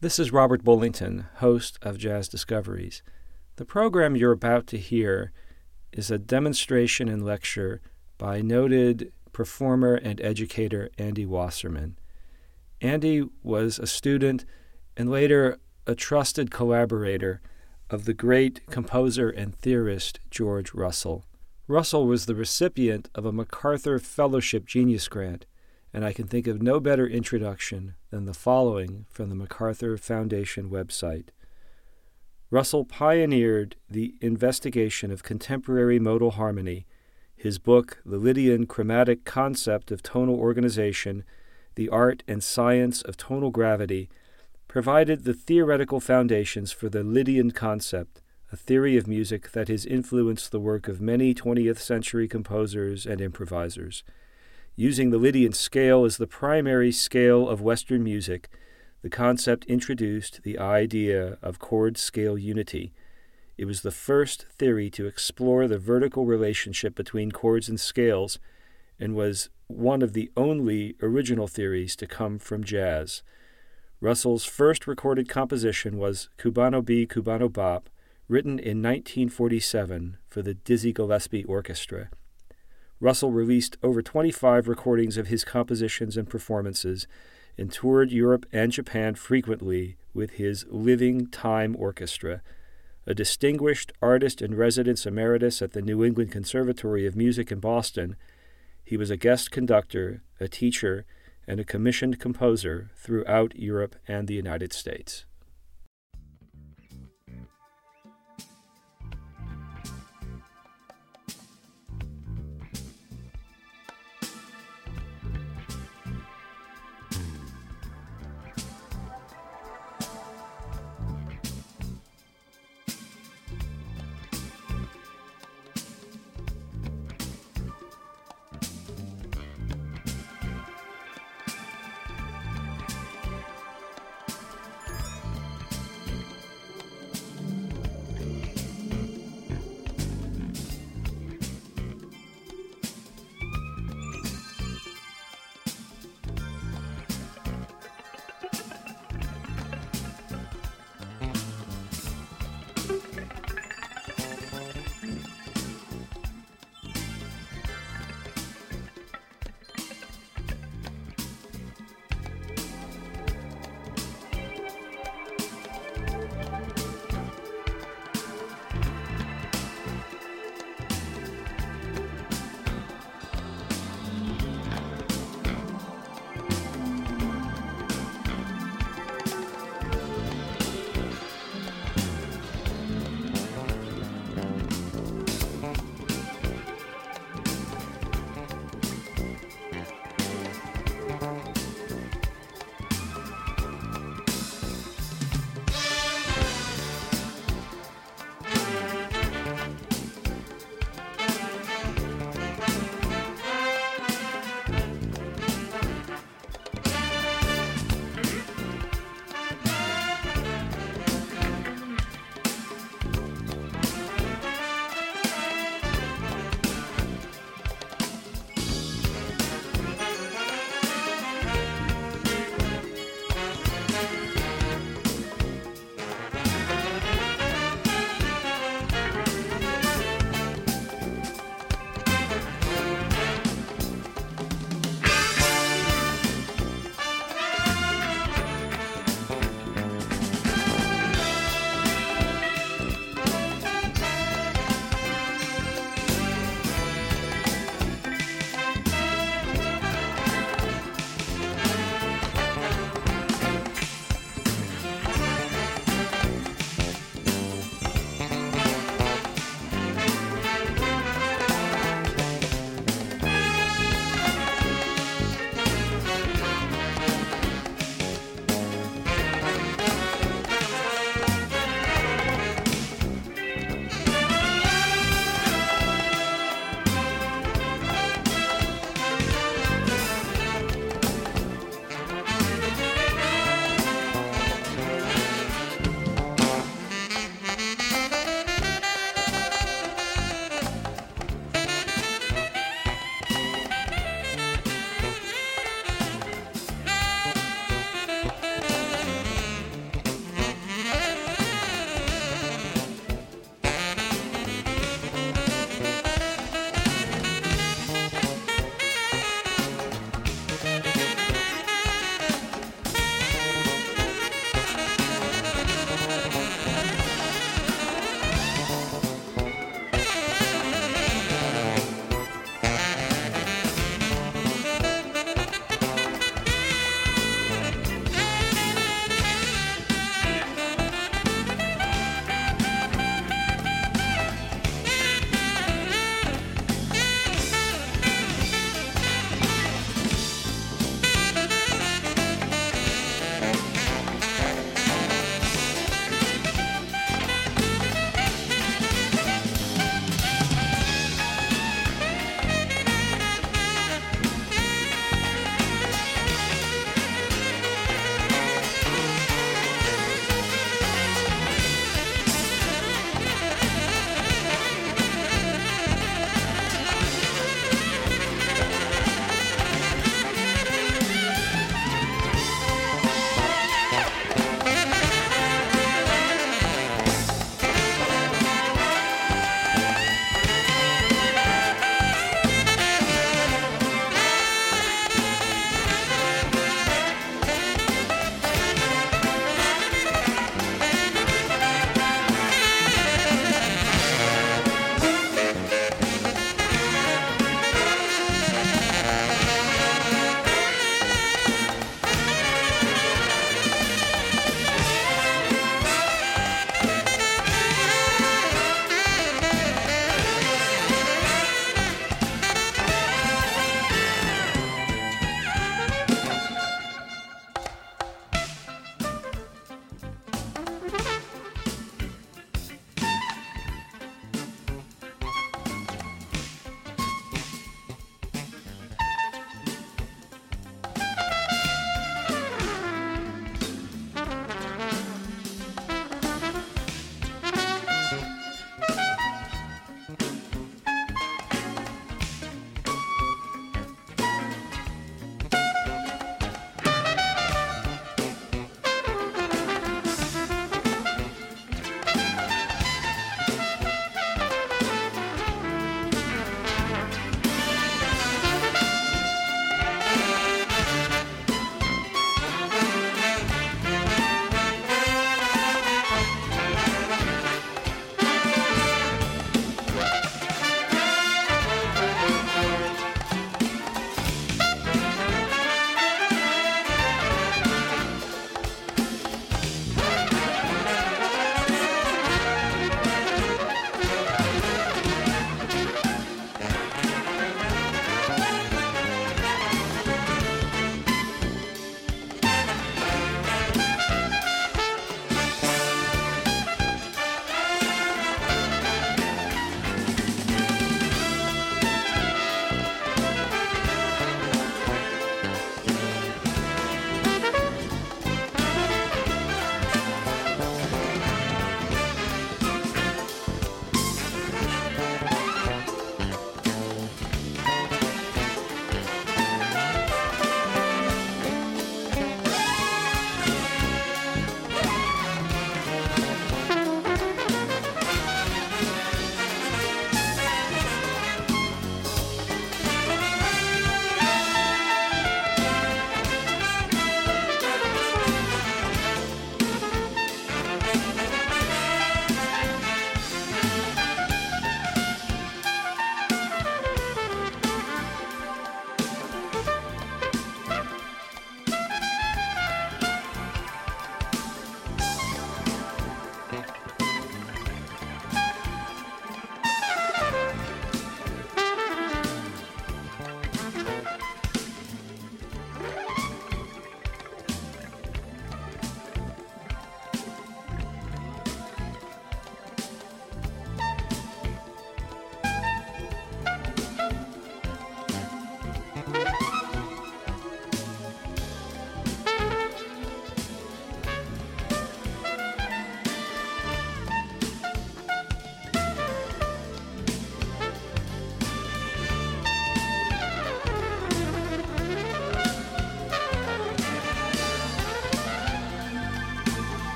This is Robert Bullington, host of Jazz Discoveries. The program you're about to hear is a demonstration and lecture by noted performer and educator Andy Wasserman. Andy was a student and later a trusted collaborator of the great composer and theorist George Russell. Russell was the recipient of a MacArthur Fellowship Genius Grant, and I can think of no better introduction than the following from the MacArthur Foundation website. Russell pioneered the investigation of contemporary modal harmony. His book, The Lydian Chromatic Concept of Tonal Organization, The Art and Science of Tonal Gravity, provided the theoretical foundations for the Lydian concept, a theory of music that has influenced the work of many 20th century composers and improvisers. Using the Lydian scale as the primary scale of Western music, the concept introduced the idea of chord-scale unity. It was the first theory to explore the vertical relationship between chords and scales, and was one of the only original theories to come from jazz. Russell's first recorded composition was Cubano B, Cubano Bop, written in 1947 for the Dizzy Gillespie Orchestra. Russell released over 25 recordings of his compositions and performances and toured Europe and Japan frequently with his Living Time Orchestra. A distinguished artist in residence emeritus at the New England Conservatory of Music in Boston, he was a guest conductor, a teacher, and a commissioned composer throughout Europe and the United States.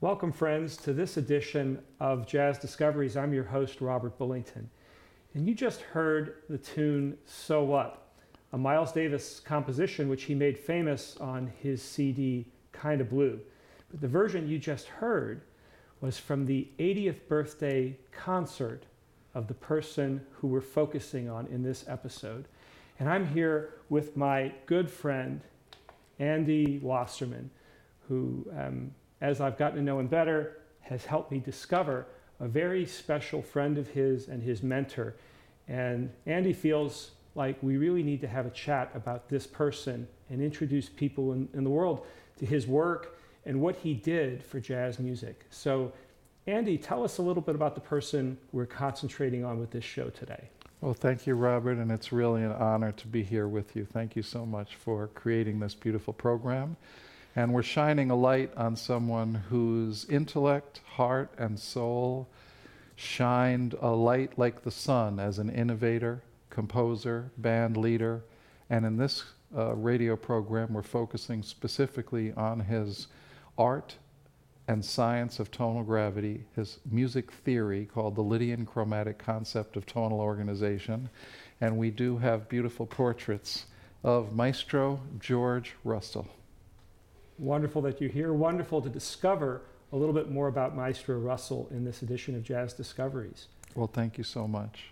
Welcome, friends, to this edition of Jazz Discoveries. I'm your host, Robert Bullington. And you just heard the tune So What, a Miles Davis composition which he made famous on his CD, Kinda Blue. But the version you just heard was from the 80th birthday concert of the person who we're focusing on in this episode. And I'm here with my good friend, Andy Wasserman, who, as I've gotten to know him better, has helped me discover a very special friend of his and his mentor. And Andy feels like we really need to have a chat about this person and introduce people in the world to his work and what he did for jazz music. So, Andy, tell us a little bit about the person we're concentrating on with this show today. Well, thank you, Robert, and it's really an honor to be here with you. Thank you so much for creating this beautiful program. And we're shining a light on someone whose intellect, heart, and soul shined a light like the sun as an innovator, composer, band leader. And in this radio program, we're focusing specifically on his art and science of tonal gravity, his music theory called the Lydian chromatic concept of tonal organization. And we do have beautiful portraits of Maestro George Russell. Wonderful that you're here. Wonderful to discover a little bit more about Maestro Russell in this edition of Jazz Discoveries. Well, thank you so much.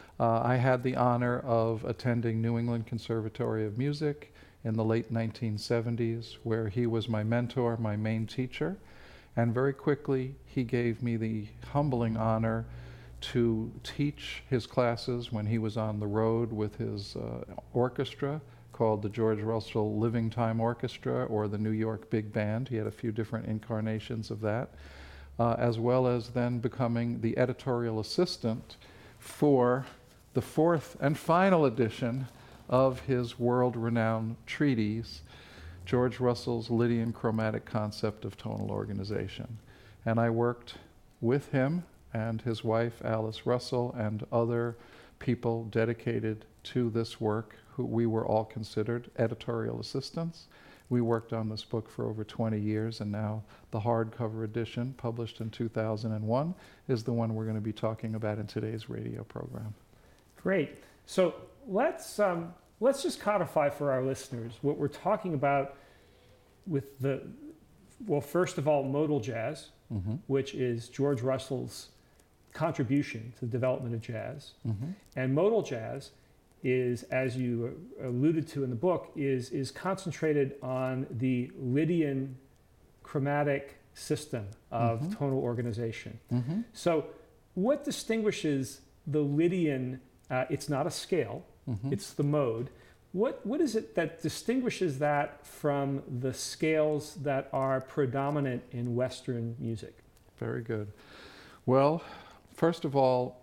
I had the honor of attending New England Conservatory of Music in the late 1970s, where he was my mentor, my main teacher, and very quickly he gave me the humbling honor to teach his classes when he was on the road with his orchestra, called the George Russell Living Time Orchestra or the New York Big Band. He had a few different incarnations of that, as well as then becoming the editorial assistant for the fourth and final edition of his world-renowned treatise, George Russell's Lydian Chromatic Concept of Tonal Organization. And I worked with him and his wife, Alice Russell, and other people dedicated to this work, who we were all considered editorial assistants. We worked on this book for over 20 years, and now the hardcover edition, published in 2001, is the one we're going to be talking about in today's radio program. Great. So let's just codify for our listeners what we're talking about with first of all, modal jazz, which is George Russell's contribution to the development of jazz. And modal jazz is, as you alluded to in the book, is concentrated on the Lydian chromatic system of tonal organization. So what distinguishes the Lydian, it's not a scale, it's the mode. What is it that distinguishes that from the scales that are predominant in Western music? Very good. Well, first of all,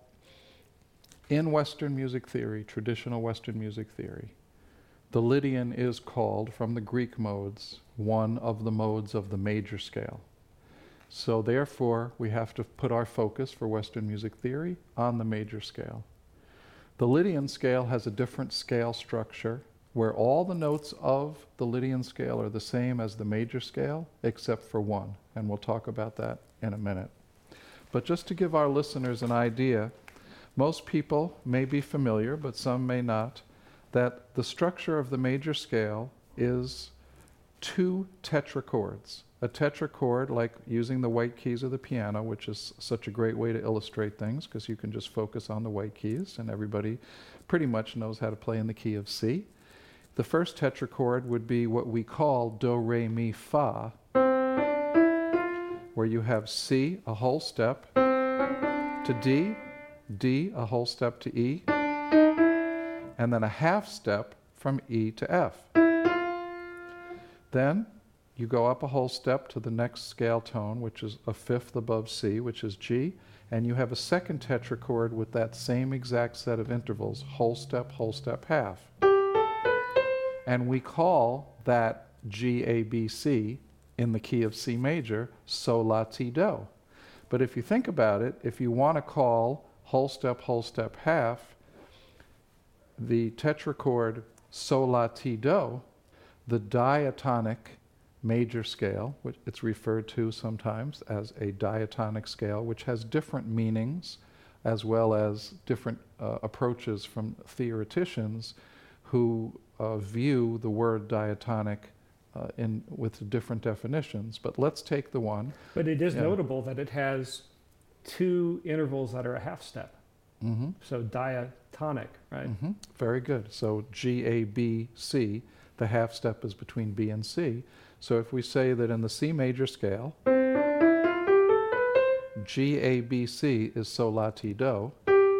in Western music theory, traditional Western music theory, the Lydian is called, from the Greek modes, one of the modes of the major scale. So therefore, we have to put our focus for Western music theory on the major scale. The Lydian scale has a different scale structure where all the notes of the Lydian scale are the same as the major scale, except for one, and we'll talk about that in a minute. But just to give our listeners an idea, most people may be familiar, but some may not, that the structure of the major scale is 2 tetrachords. A tetrachord, like using the white keys of the piano, which is such a great way to illustrate things, because you can just focus on the white keys, and everybody pretty much knows how to play in the key of C. The first tetrachord would be what we call do, re, mi, fa, where you have C, a whole step, to D, D, a whole step to E, and then a half step from E to F. Then you go up a whole step to the next scale tone, which is a fifth above C, which is G, and you have a second tetrachord with that same exact set of intervals, whole step, half. And we call that G, A, B, C in the key of C major, sol, la, ti, do. But if you think about it, if you want to call whole step, half, the tetrachord sol, la, ti, do, the diatonic major scale, which it's referred to sometimes as a diatonic scale, which has different meanings as well as different approaches from theoreticians who view the word diatonic with different definitions. But let's take the one. But it is notable that it has two intervals that are a half step. Mm-hmm. So diatonic, right? Mm-hmm. Very good. So G, A, B, C, the half step is between B and C. So if we say that in the C major scale, G, A, B, C is Sol, La, Ti, Do,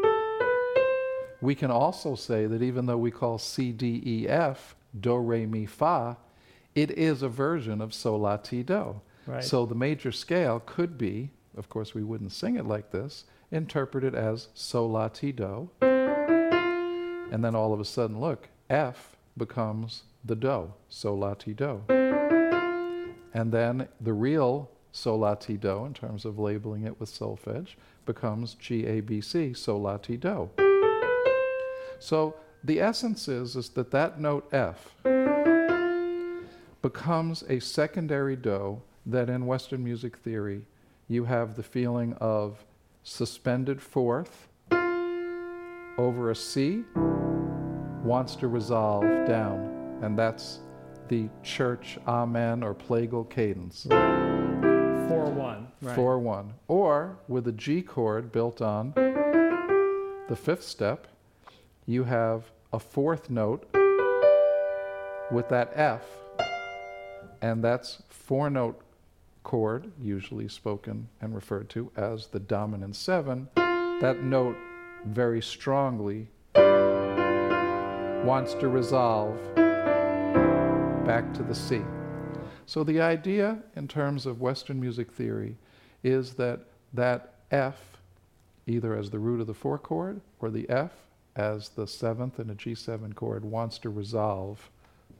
we can also say that even though we call C, D, E, F, Do, Re, Mi, Fa, it is a version of Sol, La, Ti, Do. Right. So the major scale could be, of course we wouldn't sing it like this, interpreted as Sol, La, Ti, Do. And then all of a sudden, look, F becomes the Do, Sol, La, Ti, Do. And then the real Sol, La, Ti, Do, in terms of labeling it with solfege, becomes G, A, B, C, Sol, La, Ti, Do. So the essence is that that note F becomes a secondary Do that in Western music theory you have the feeling of suspended fourth over a C, wants to resolve down, and that's the church amen or plagal cadence. 4-1. Right. 4-1. Or with a G chord built on the fifth step, you have a fourth note with that F, and that's 4-note chord, usually spoken and referred to as the dominant 7. That note very strongly wants to resolve back to the C. So the idea in terms of Western music theory is that that F, either as the root of the 4 chord or the F as the 7th in a G7 chord, wants to resolve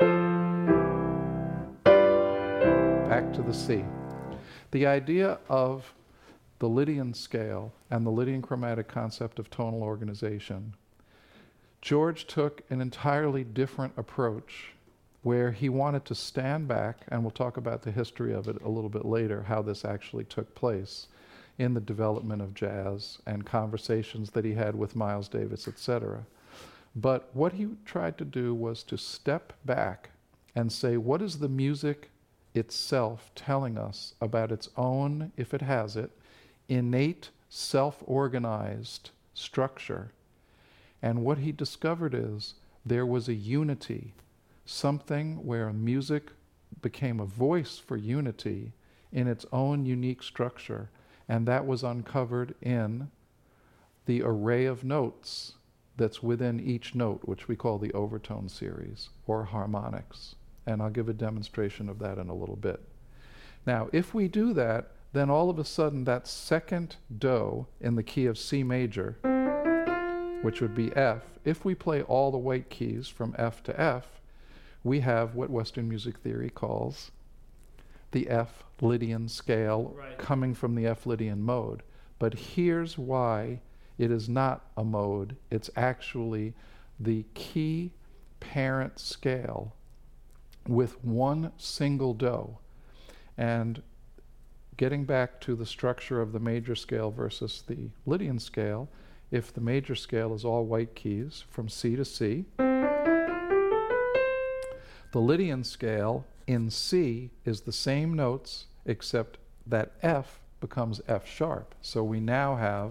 back to the C. The idea of the Lydian scale and the Lydian chromatic concept of tonal organization, George took an entirely different approach where he wanted to stand back, and we'll talk about the history of it a little bit later, how this actually took place in the development of jazz and conversations that he had with Miles Davis, etc. But what he tried to do was to step back and say, what is the music itself telling us about its own, if it has it, innate self-organized structure? And what he discovered is there was a unity, something where music became a voice for unity in its own unique structure, and that was uncovered in the array of notes that's within each note, which we call the overtone series or harmonics. And I'll give a demonstration of that in a little bit. Now, if we do that, then all of a sudden that second Do in the key of C major, which would be F, if we play all the white keys from F to F, we have what Western music theory calls the F Lydian scale, Right. coming from the F Lydian mode. But here's why it is not a mode. It's actually the key parent scale with one single Do. And getting back to the structure of the major scale versus the Lydian scale, if the major scale is all white keys from C to C, the Lydian scale in C is the same notes, except that F becomes F sharp. So we now have...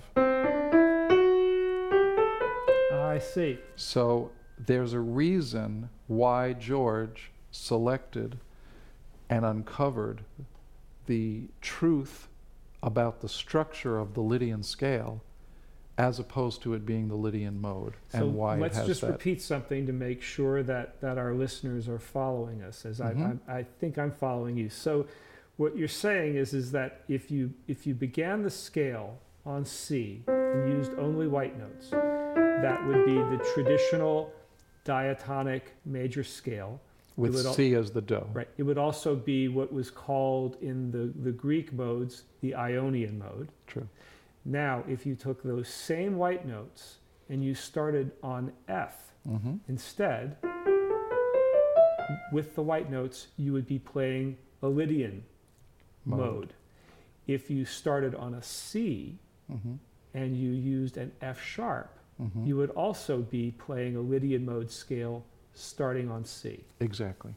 I see. So there's a reason why George selected and uncovered the truth about the structure of the Lydian scale as opposed to it being the Lydian mode, So and why it let's has just that. repeat something to make sure that our listeners are following us, as I think I'm following you. So what you're saying is that if you began the scale on C and used only white notes, that would be the traditional diatonic major scale. With C as the Do. Right. It would also be what was called in the Greek modes the Ionian mode. True. Now, if you took those same white notes and you started on F instead, with the white notes, you would be playing a a Lydian mode. If you started on a C and you used an F sharp, you would also be playing a Lydian mode scale starting on C. Exactly.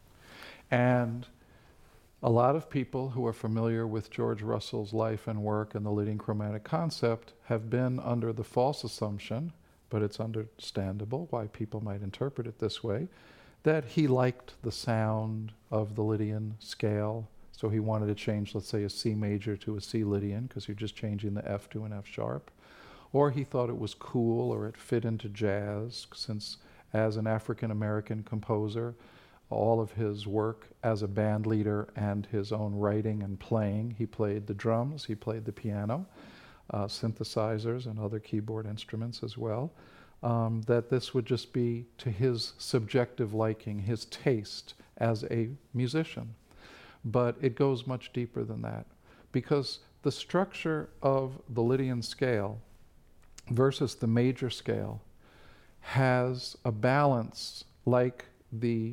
And a lot of people who are familiar with George Russell's life and work and the Lydian chromatic concept have been under the false assumption, but it's understandable why people might interpret it this way, that he liked the sound of the Lydian scale, so he wanted to change, let's say, a C major to a C Lydian, because you're just changing the F to an F sharp. Or he thought it was cool, or it fit into jazz, since as an African-American composer, all of his work as a band leader and his own writing and playing, he played the drums, he played the piano, synthesizers and other keyboard instruments as well, that this would just be to his subjective liking, his taste as a musician. But it goes much deeper than that, because the structure of the Lydian scale versus the major scale has a balance like the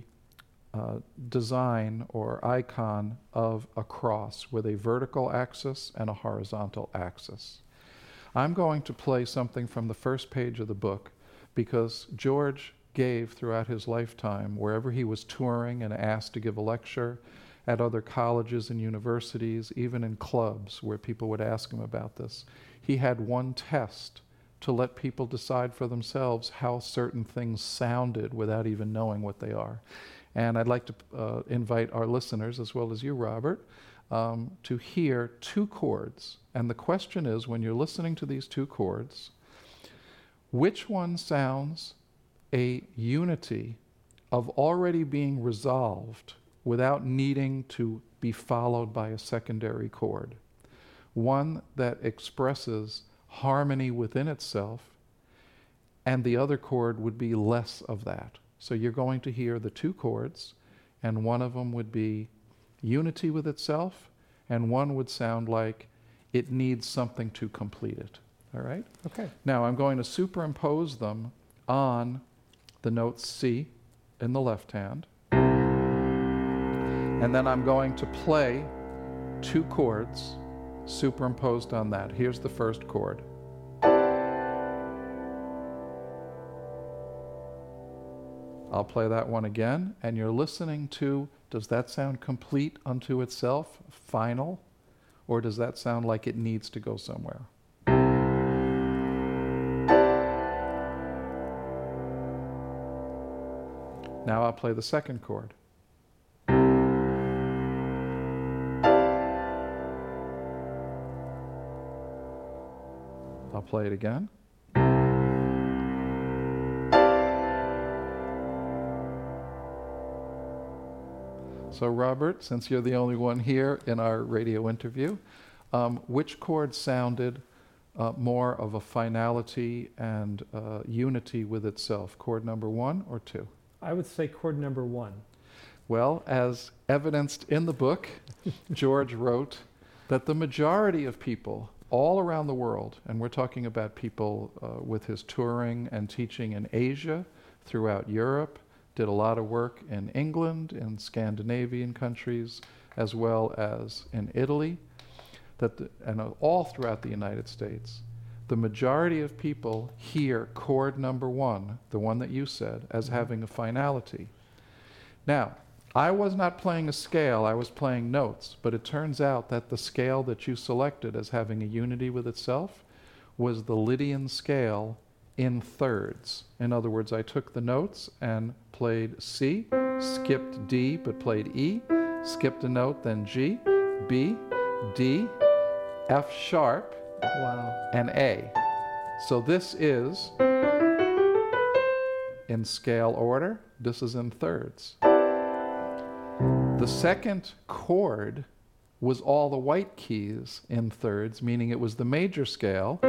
design or icon of a cross with a vertical axis and a horizontal axis. I'm going to play something from the first page of the book because George gave throughout his lifetime, wherever he was touring and asked to give a lecture, at other colleges and universities, even in clubs where people would ask him about this, he had one test to let people decide for themselves how certain things sounded without even knowing what they are. And I'd like to invite our listeners, as well as you, Robert, to hear two chords. And the question is, when you're listening to these two chords, which one sounds a unity of already being resolved without needing to be followed by a secondary chord? One that expresses harmony within itself, and the other chord would be less of that. So you're going to hear the two chords, and one of them would be unity with itself, and one would sound like it needs something to complete it. All right? Okay. Now I'm going to superimpose them on the note C in the left hand, and then I'm going to play two chords superimposed on that. Here's the first chord. I'll play that one again, and you're listening to, does that sound complete unto itself, final, or does that sound like it needs to go somewhere? Now I'll play the second chord. I'll play it again. So Robert, since you're the only one here in our radio interview, which chord sounded more of a finality and unity with itself? Chord number 1 or 2? I would say chord number 1. Well, as evidenced in the book, George wrote that the majority of people all around the world, and we're talking about people with his touring and teaching in Asia, throughout Europe, did a lot of work in England, in Scandinavian countries, as well as in Italy, and all throughout the United States. The majority of people hear chord number 1, the one that you said, as having a finality. Now, I was not playing a scale, I was playing notes, but it turns out that the scale that you selected as having a unity with itself was the Lydian scale in thirds. In other words, I took the notes and played C, skipped D but played E, skipped a note, then G, B, D, F sharp, Wow. and A. So this is in scale order, this is in thirds. The second chord was all the white keys in thirds, meaning it was the major scale.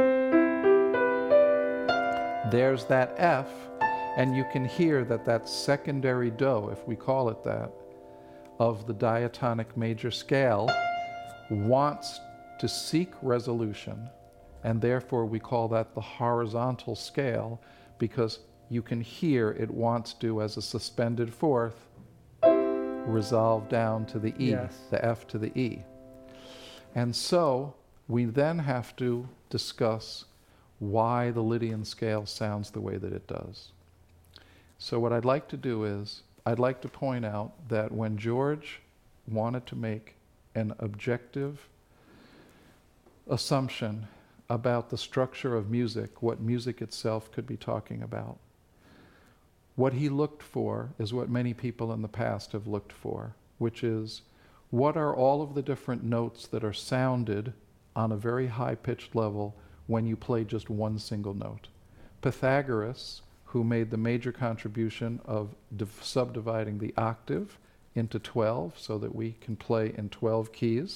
There's that F, and you can hear that that secondary do, if we call it that, of the diatonic major scale wants to seek resolution, and therefore we call that the horizontal scale, because you can hear it wants to, as a suspended fourth, resolve down to the E, Yes. the F to the E. And so we then have to discuss why the Lydian scale sounds the way that it does. So what I'd like to do is, I'd like to point out that when George wanted to make an objective assumption about the structure of music, what music itself could be talking about, what he looked for is what many people in the past have looked for, which is, what are all of the different notes that are sounded on a very high-pitched level when you play just one single note? Pythagoras, who made the major contribution of subdividing the octave into 12 so that we can play in 12 keys,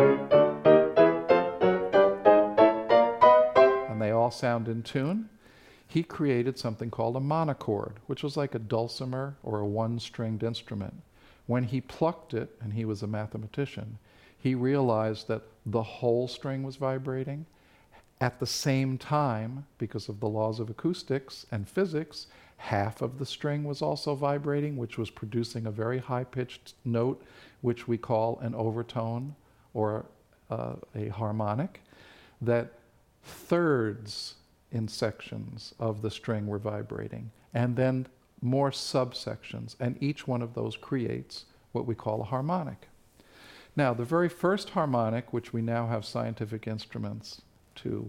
and they all sound in tune, he created something called a monochord, which was like a dulcimer or a one-stringed instrument. When he plucked it, and he was a mathematician, he realized that the whole string was vibrating. At the same time, because of the laws of acoustics and physics, half of the string was also vibrating, which was producing a very high-pitched note, which we call an overtone or a harmonic, that thirds in sections of the string were vibrating, and then more subsections, and each one of those creates what we call a harmonic. Now, the very first harmonic, which we now have scientific instruments to,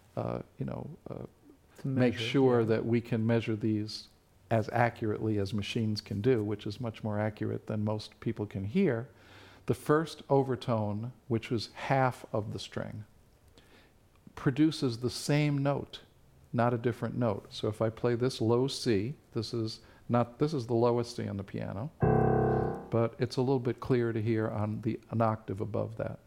make sure that we can measure these as accurately as machines can do, which is much more accurate than most people can hear, the first overtone, which was half of the string, produces the same note, not a different note. So if I play this low C, this is the lowest C on the piano, but it's a little bit clearer to hear on an octave above that.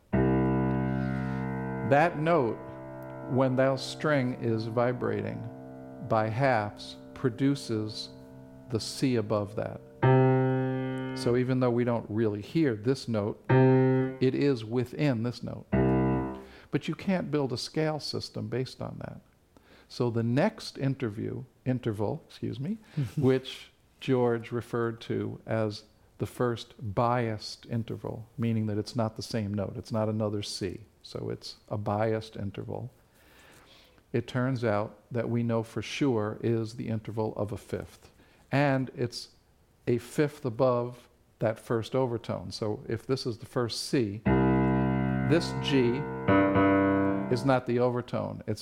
That note, when that string is vibrating by halves, produces the C above that. So even though we don't really hear this note, it is within this note. But you can't build a scale system based on that. So the next interval, which George referred to as the first biased interval, meaning that it's not the same note, it's not another C, so it's a biased interval. It turns out that we know for sure is the interval of a fifth. And it's a fifth above that first overtone. So if this is the first C, this G is not the overtone. It's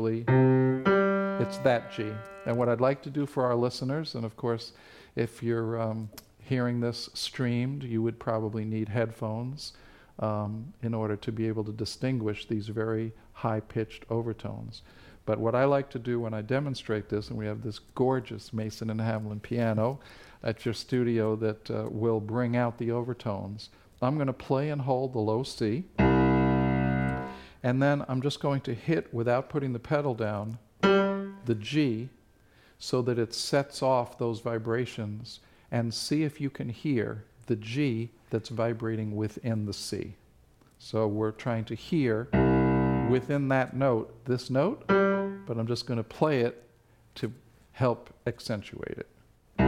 that G. And what I'd like to do for our listeners, and of course, if you're hearing this streamed, you would probably need headphones in order to be able to distinguish these very high-pitched overtones. But what I like to do when I demonstrate this, and we have this gorgeous Mason and Hamlin piano at your studio that will bring out the overtones, I'm going to play and hold the low C, and then I'm just going to hit, without putting the pedal down, the G, so that it sets off those vibrations, and see if you can hear the G that's vibrating within the C. So we're trying to hear within that note, this note, but I'm just going to play it to help accentuate it.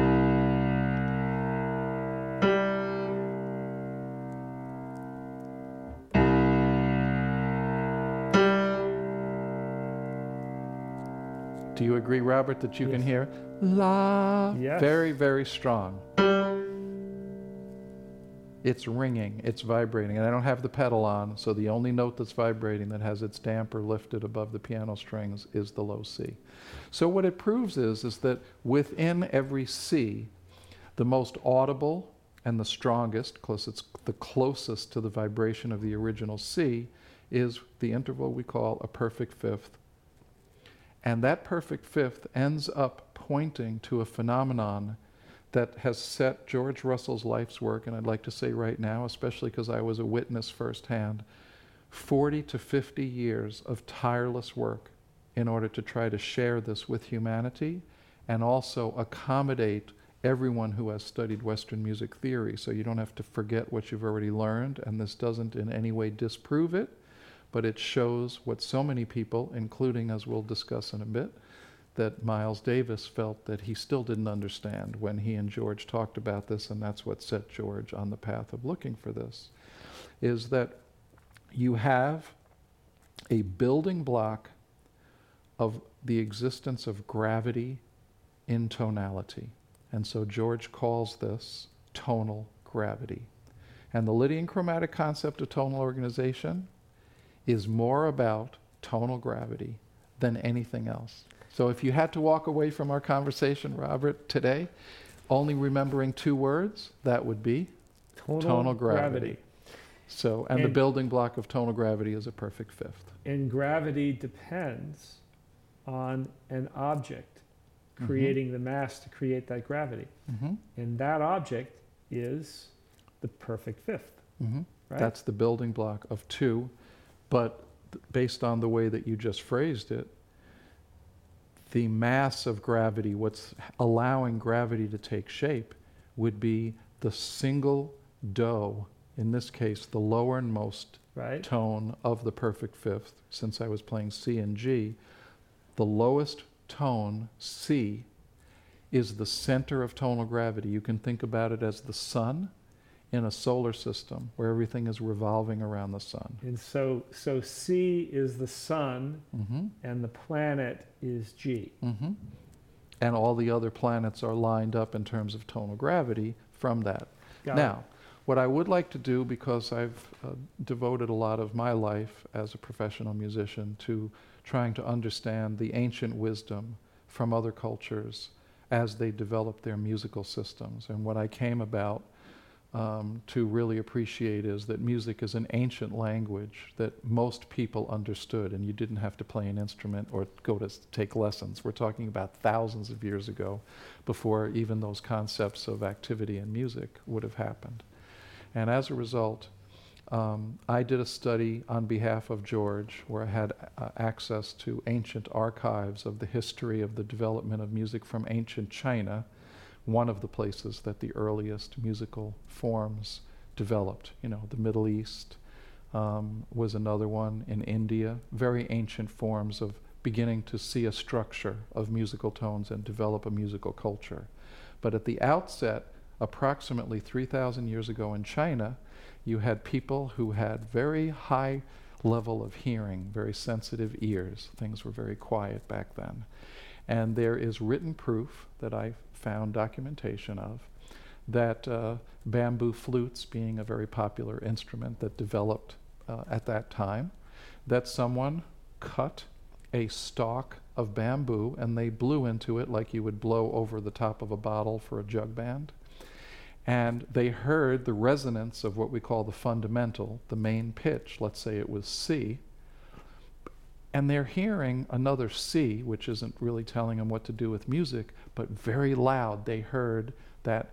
Do you agree, Robert, that you can hear la? Yes. Very, very strong. It's ringing, it's vibrating, and I don't have the pedal on, so the only note that's vibrating that has its damper lifted above the piano strings is the low C. So what it proves is that within every C, the most audible and the strongest, because it's the closest to the vibration of the original C, is the interval we call a perfect fifth. And that perfect fifth ends up pointing to a phenomenon that has set George Russell's life's work, and I'd like to say right now, especially because I was a witness firsthand, 40 to 50 years of tireless work in order to try to share this with humanity and also accommodate everyone who has studied Western music theory, so you don't have to forget what you've already learned, and this doesn't in any way disprove it, but it shows what so many people, including, as we'll discuss in a bit, that Miles Davis felt that he still didn't understand when he and George talked about this, and that's what set George on the path of looking for this, is that you have a building block of the existence of gravity in tonality. And so George calls this tonal gravity. And the Lydian chromatic concept of tonal organization is more about tonal gravity than anything else. So if you had to walk away from our conversation, Robert, today, only remembering two words, that would be tonal gravity. So, and the building block of tonal gravity is a perfect fifth. And gravity depends on an object creating the mass to create that gravity. And that object is the perfect fifth. Right? That's the building block of two, but based on the way that you just phrased it, the mass of gravity, what's allowing gravity to take shape, would be the single do, in this case, the lowermost tone of the perfect fifth. Since I was playing C and G, the lowest tone, C, is the center of tonal gravity. You can think about it as the sun in a solar system where everything is revolving around the sun. And so C is the sun, and the planet is G. And all the other planets are lined up in terms of tonal gravity from that. Now, what I would like to do, because I've devoted a lot of my life as a professional musician to trying to understand the ancient wisdom from other cultures as they develop their musical systems. And what I came about to really appreciate is that music is an ancient language that most people understood, and you didn't have to play an instrument or go to take lessons. We're talking about thousands of years ago, before even those concepts of activity and music would have happened. And as a result, I did a study on behalf of George where I had access to ancient archives of the history of the development of music from ancient China, one of the places that the earliest musical forms developed. You know, the Middle East was another one, in India, very ancient forms of beginning to see a structure of musical tones and develop a musical culture. But at the outset, approximately 3,000 years ago in China, you had people who had very high level of hearing, very sensitive ears. Things were very quiet back then. And there is written proof that I found documentation of that bamboo flutes, being a very popular instrument that developed at that time, that someone cut a stalk of bamboo and they blew into it like you would blow over the top of a bottle for a jug band. And they heard the resonance of what we call the fundamental, the main pitch, let's say it was C, and they're hearing another C, which isn't really telling them what to do with music, but very loud they heard that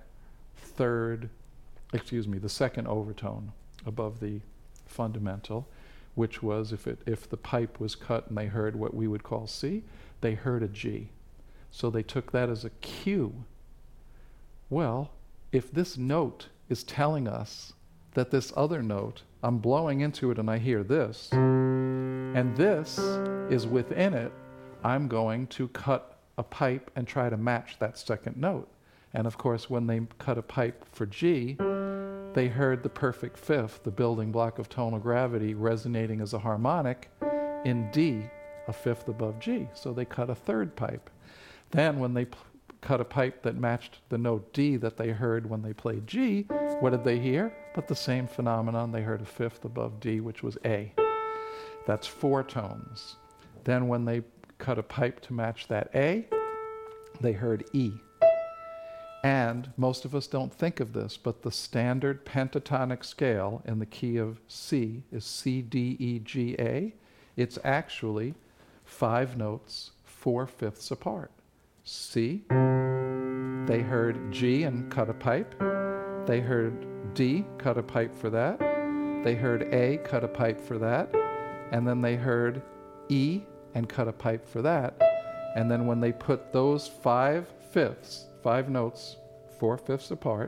the second overtone above the fundamental, which was if the pipe was cut and they heard what we would call C, they heard a G. So they took that as a cue. Well, if this note is telling us that this other note, I'm blowing into it and I hear this, and this is within it, I'm going to cut a pipe and try to match that second note. And of course, when they cut a pipe for G, they heard the perfect fifth, the building block of tonal gravity, resonating as a harmonic in D, a fifth above G. So they cut a third pipe. Then when they cut a pipe that matched the note D that they heard when they played G, what did they hear? But the same phenomenon. They heard a fifth above D, which was A. That's 4 tones. Then when they cut a pipe to match that A, they heard E. And most of us don't think of this, but the standard pentatonic scale in the key of C is C, D, E, G, A. It's actually 5 notes, 4/5 apart. C, they heard G and cut a pipe. They heard D, cut a pipe for that. They heard A, cut a pipe for that. And then they heard E and cut a pipe for that. And then when they put those 5/5, 5 notes, 4/5 apart,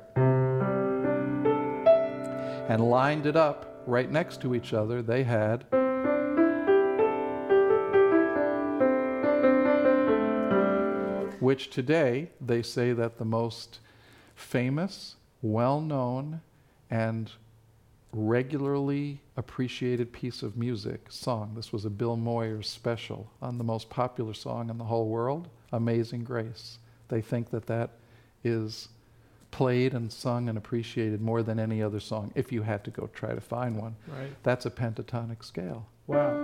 and lined it up right next to each other, they had which today they say that the most famous, well-known, and regularly appreciated piece of music, song. This was a Bill Moyers special on the most popular song in the whole world, Amazing Grace. They think that that is played and sung and appreciated more than any other song, if you had to go try to find one. Right. That's a pentatonic scale. Wow.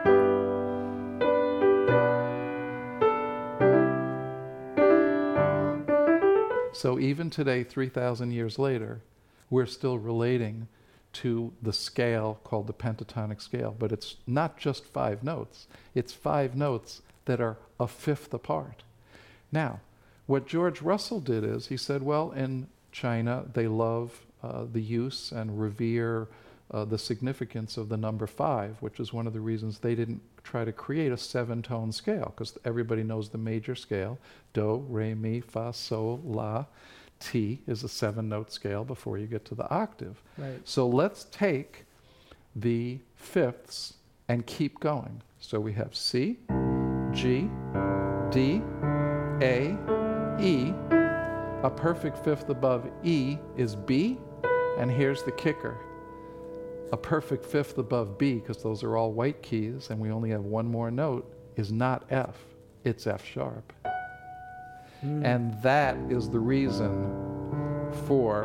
So even today, 3,000 years later, we're still relating to the scale called the pentatonic scale. But it's not just 5 notes. It's 5 notes that are a fifth apart. Now, what George Russell did is he said, well, in China, they love the use and revere the significance of the number 5, which is one of the reasons they didn't try to create a 7-tone scale, because everybody knows the major scale. Do, re, mi, fa, sol, la, ti is a 7-note scale before you get to the octave. Right. So let's take the fifths and keep going. So we have C, G, D, A, E. A perfect fifth above E is B, and here's the kicker. A perfect fifth above B, because those are all white keys and we only have one more note, is not F, it's F sharp. And that is the reason for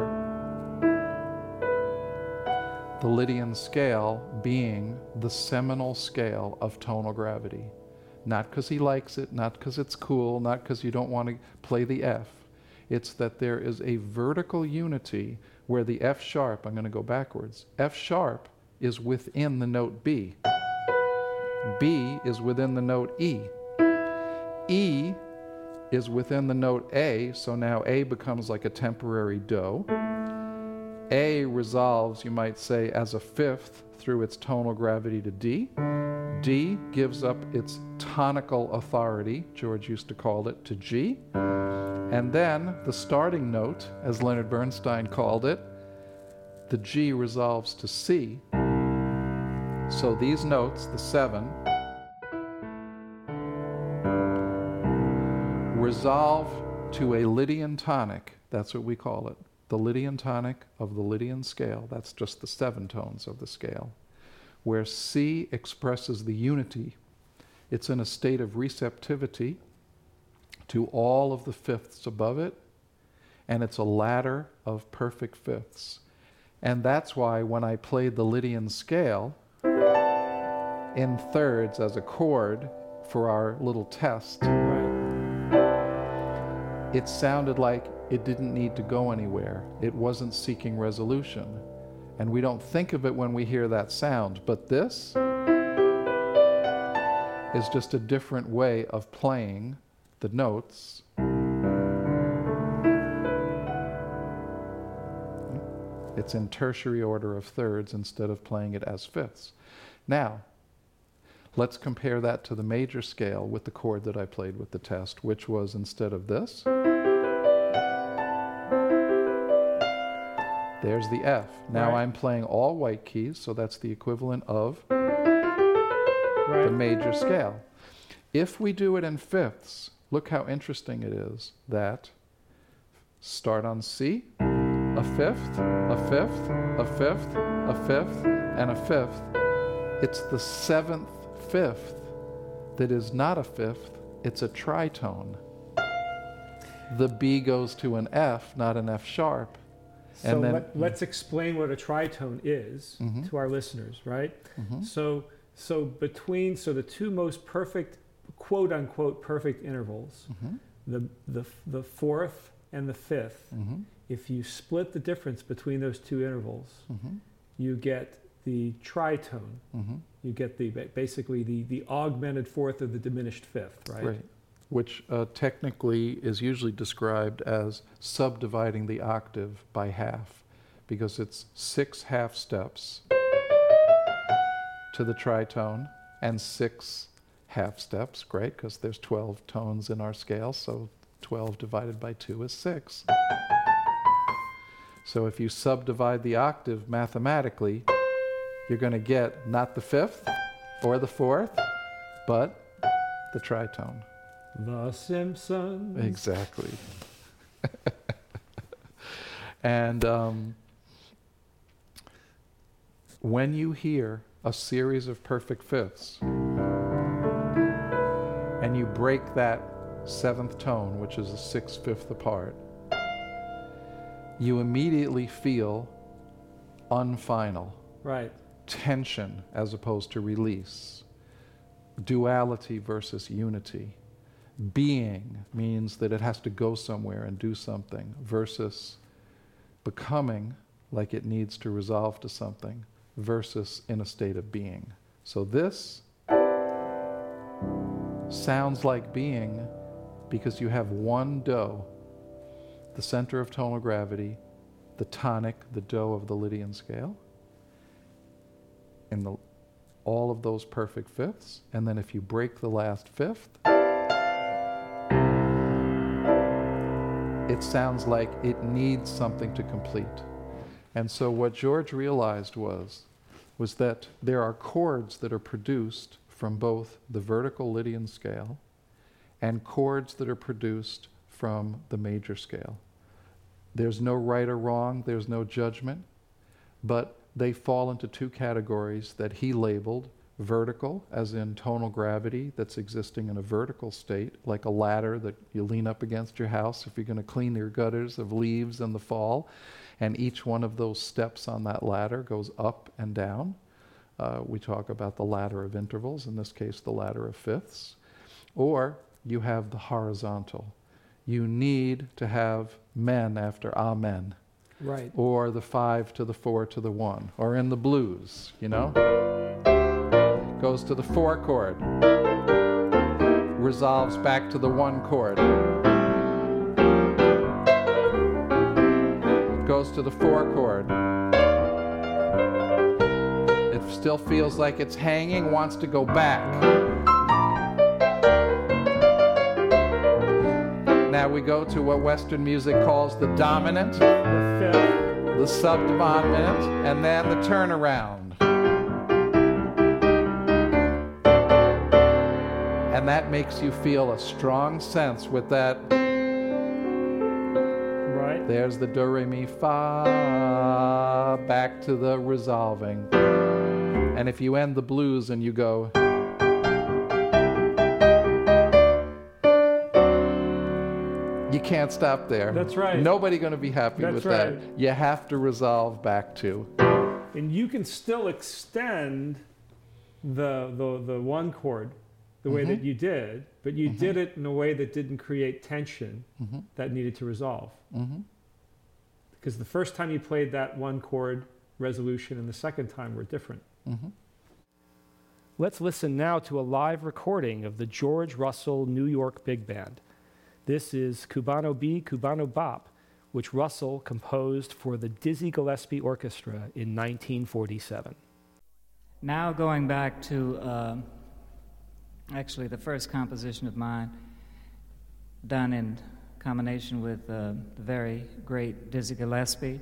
the Lydian scale being the seminal scale of tonal gravity. Not because he likes it, not because it's cool, not because you don't want to play the F. It's that there is a vertical unity where the F sharp, I'm going to go backwards, F sharp is within the note B. B is within the note E. E is within the note A, so now A becomes like a temporary Do. A resolves, you might say, as a fifth through its tonal gravity to D. D gives up its tonical authority, George used to call it, to G. And then the starting note, as Leonard Bernstein called it, the G resolves to C. So these notes, the 7, resolve to a Lydian tonic. That's what we call it. The Lydian tonic of the Lydian scale. That's just the 7 tones of the scale. Where C expresses the unity. It's in a state of receptivity to all of the fifths above it, and it's a ladder of perfect fifths. And that's why when I played the Lydian scale in thirds as a chord for our little test, it sounded like it didn't need to go anywhere. It wasn't seeking resolution. And we don't think of it when we hear that sound, but this is just a different way of playing the notes. It's in tertiary order of thirds instead of playing it as fifths. Now, let's compare that to the major scale with the chord that I played with the test, which was instead of this, there's the F. Now I'm playing all white keys, so that's the equivalent of the major scale. If we do it in fifths, look how interesting it is that start on C, a fifth, a fifth, a fifth, a fifth, and a fifth. It's the 7th fifth that is not a fifth, it's a tritone. The B goes to an F, not an F sharp. So and then, let's explain what a tritone is to our listeners, right? So the two most perfect, quote unquote, perfect intervals, the fourth and the fifth, if you split the difference between those two intervals, you get the tritone. You get basically the augmented fourth or the diminished fifth, right? Right. Which technically is usually described as subdividing the octave by half, because it's 6 half steps to the tritone and 6 half steps, great, because there's 12 tones in our scale, so 12 divided by 2 is 6. So if you subdivide the octave mathematically, you're going to get not the fifth or the fourth, but the tritone. The Simpsons. Exactly. And when you hear a series of perfect fifths and you break that seventh tone, which is a 6/5 apart, you immediately feel unfinal. Right. Tension as opposed to release. Duality versus unity. Being means that it has to go somewhere and do something versus becoming like it needs to resolve to something versus in a state of being. So this sounds like being because you have one do, the center of tonal gravity, the tonic, the do of the Lydian scale, and all of those perfect fifths. And then if you break the last fifth, it sounds like it needs something to complete. And so what George realized was that there are chords that are produced from both the vertical Lydian scale and chords that are produced from the major scale. There's no right or wrong, there's no judgment, but they fall into two categories that he labeled: vertical, as in tonal gravity that's existing in a vertical state, like a ladder that you lean up against your house if you're going to clean your gutters of leaves in the fall, and each one of those steps on that ladder goes up and down. We talk about the ladder of intervals, in this case the ladder of fifths. Or you have the horizontal. You need to have men after amen. Right. Or the 5 to the 4 to the 1. Or in the blues, you know? Goes to the 4 chord. Resolves back to the 1 chord. Goes to the 4 chord. It still feels like it's hanging, wants to go back. Now we go to what Western music calls the dominant, the subdominant, and then the turnaround. And that makes you feel a strong sense with that. Right. There's the do, re, mi, fa, back to the resolving. And if you end the blues and you go, you can't stop there. That's right. Nobody going to be happy That's with right. that. You have to resolve back to. And you can still extend the 1 chord the way that you did, but you did it in a way that didn't create tension that needed to resolve. Because the first time you played that 1 chord resolution and the second time were different. Let's listen now to a live recording of the George Russell New York Big Band. This is Cubano B, Cubano Bop, which Russell composed for the Dizzy Gillespie Orchestra in 1947. Now going back to actually the first composition of mine done in combination with the very great Dizzy Gillespie,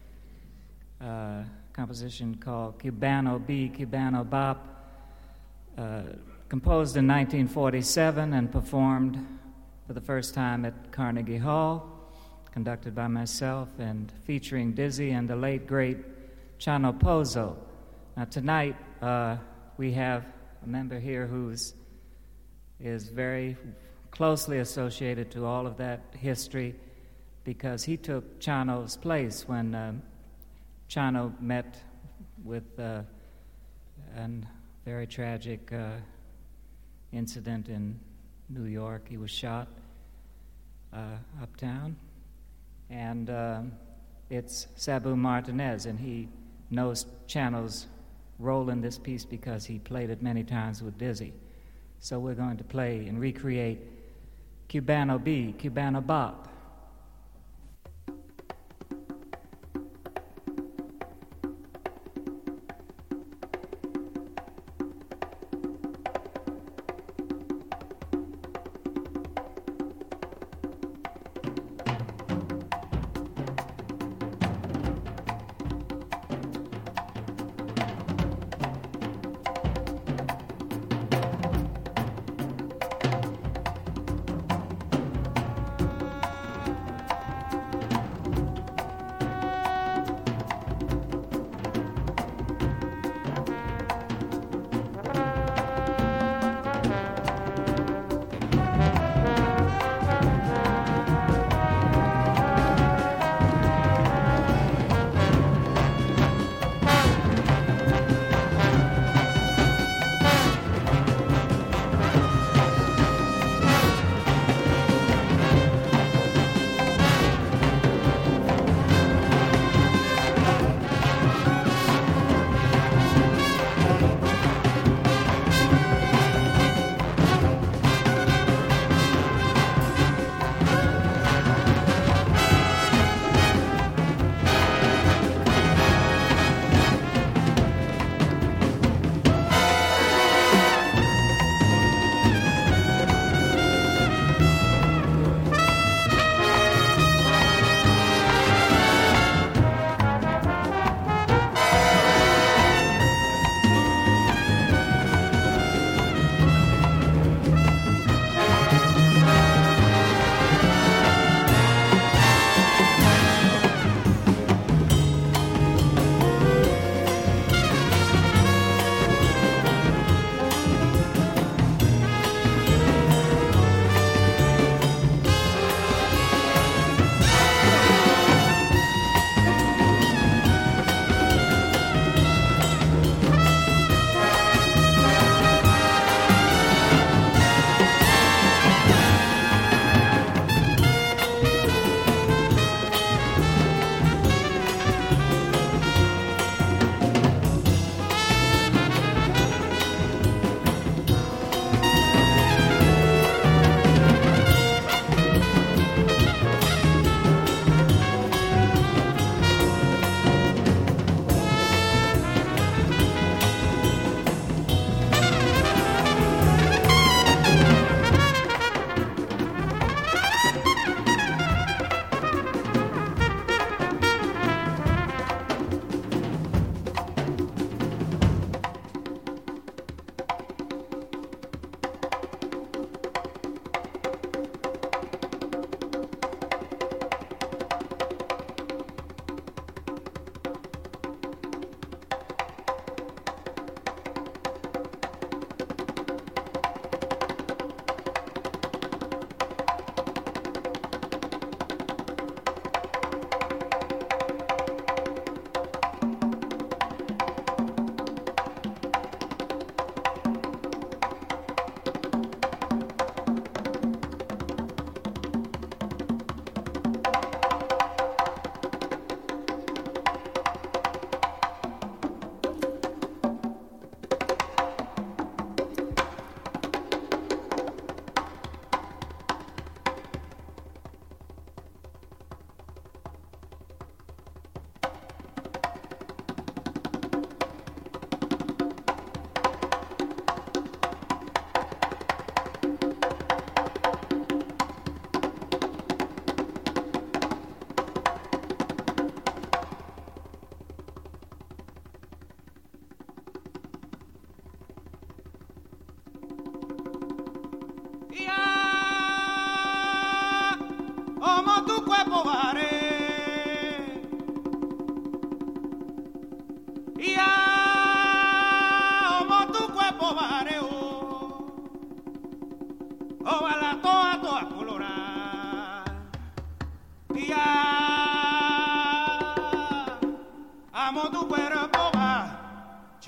composition called Cubano B, Cubano Bop, composed in 1947 and performed for the first time at Carnegie Hall, conducted by myself and featuring Dizzy and the late, great Chano Pozo. Now tonight we have a member here who is very closely associated to all of that history because he took Chano's place when Chano met with a very tragic incident in New York. He was shot uptown, and it's Sabu Martinez, and he knows Chano's role in this piece because he played it many times with Dizzy. So we're going to play and recreate Cubano B, Cubano Bop.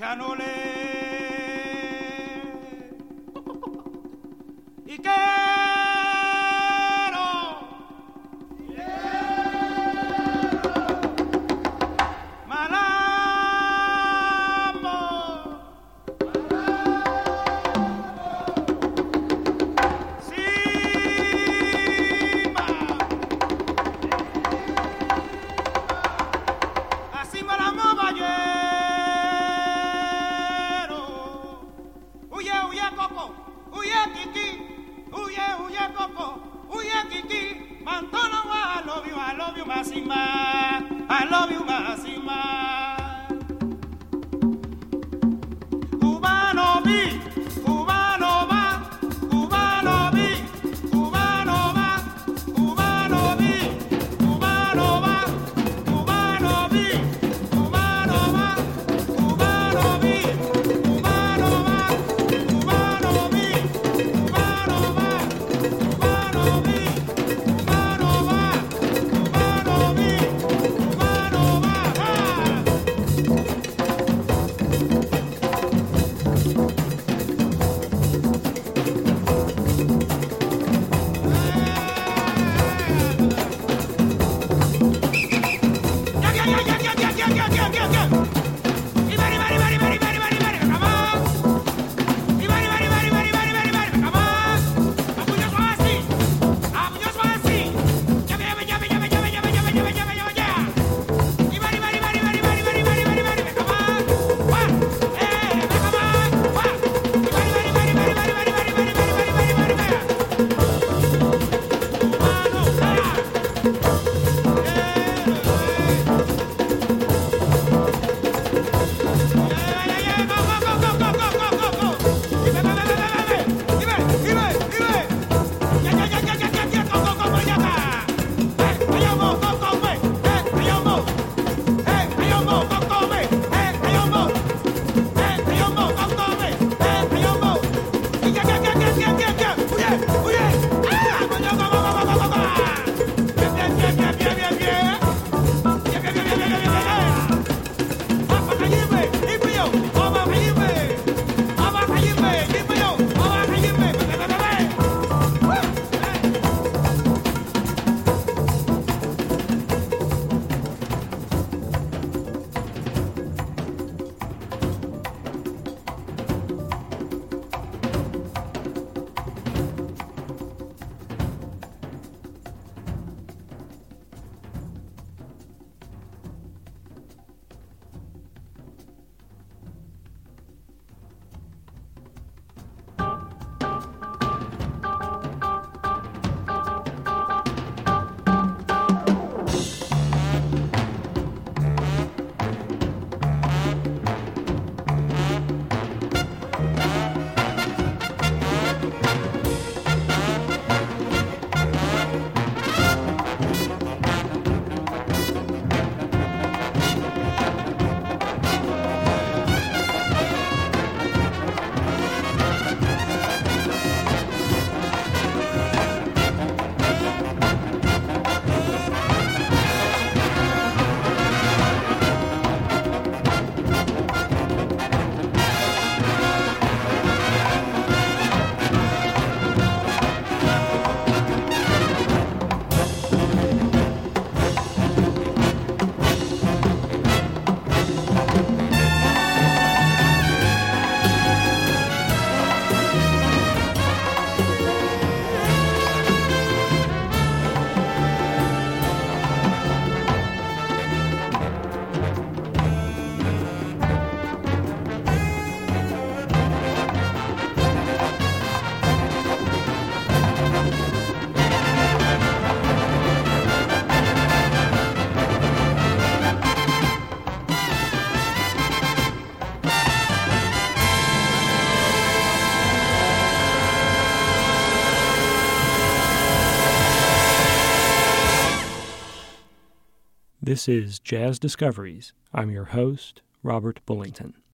This is Jazz Discoveries. I'm your host, Robert Bullington.